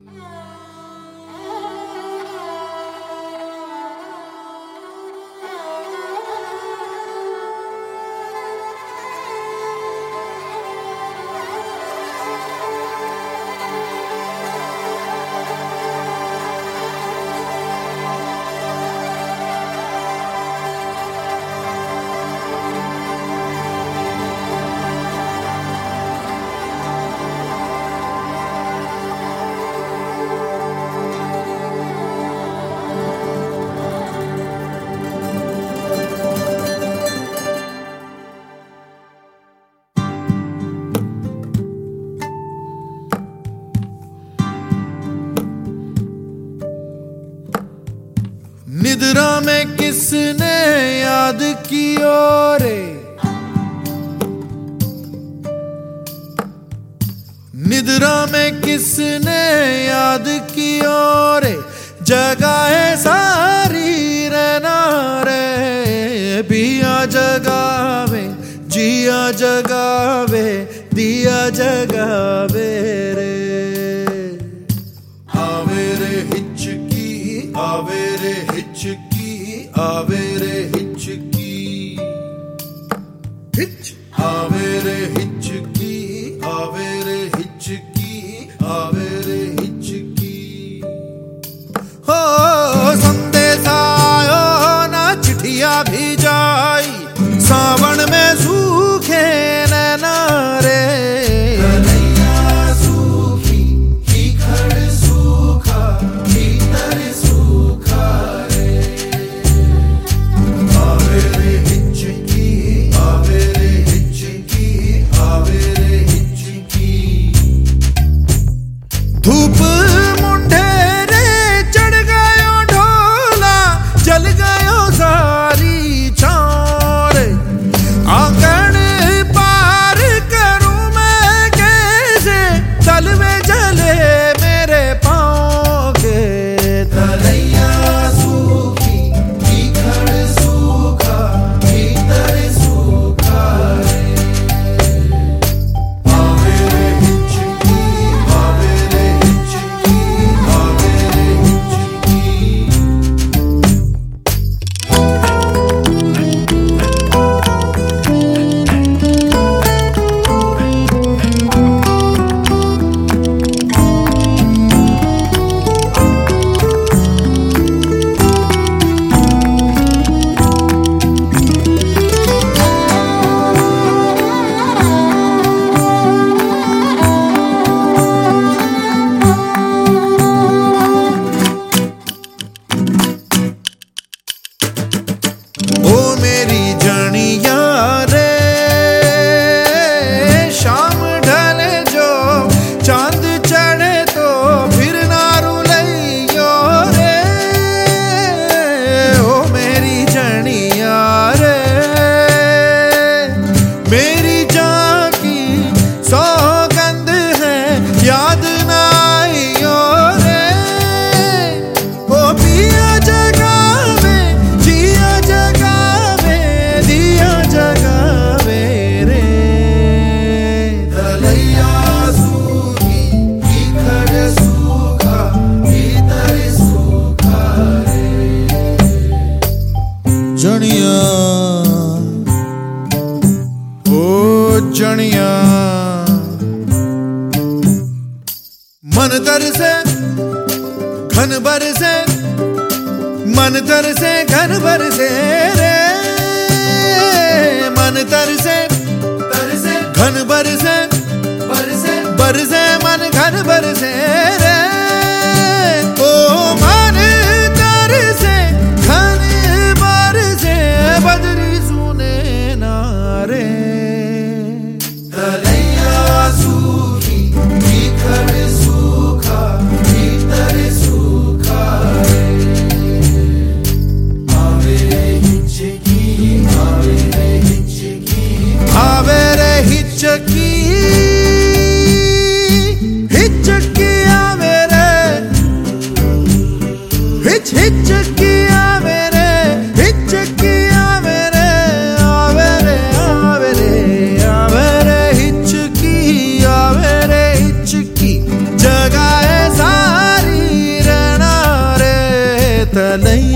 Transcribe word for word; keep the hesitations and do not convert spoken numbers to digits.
निद्रा में किसने याद कियो रे, निद्रा में किसने याद कियो रे, जगाए सारी रहना रे, पिया जगावे जिया जगावे दिया जगावे रे। आवे रे हिचकी आवे रे हिचकी आवे रे हिचकी हिच आवे रे हिचकी आवे रे हिचकी आवे रे हिचकी। हो संदेशा आयो ना चिट्ठिया भी जाई, सावन में सूखे नैना रे, धूप मुंडे रे चढ़ गयो ढोला, जल गयो सारी छाँव रे, आंगन पार करूं मैं कैसे, तल में जले मेरे पाँव के। तलैया सूखी भीतर सूखा भीतर सूखा रे, आवे रे हिचकी आवे रे हिचकी आवे रे हिचकी। ओ मेरी जनिया रे, शाम ढले जो चांद चढ़े तो फिर ना रुलैयो रे, ओ मेरी जनिया रे, मेरी जान की सौगंध है याद ना आइयो रे, ओ पिया जगावे जिया जगावे दिया जगावे रे। तलैया सूखी भीतर सूखा भीतर सूखा रे, जनिया ओ जनिया। मन तरसे घन बरसे, मन तरसे घन बरसे रे, मन तरसे तरसे घन बरसे बरसे बरसे मन घन बरसे रे, ओ मन तरसे घन बरसे बदरी सुने ना रे। तलैया सूखी भीतर सूखा भीतर सूखा रे, आवे रे हिचकी आवे रे हिचकी आवे रे हिचकी हिचकी। ತಲೈ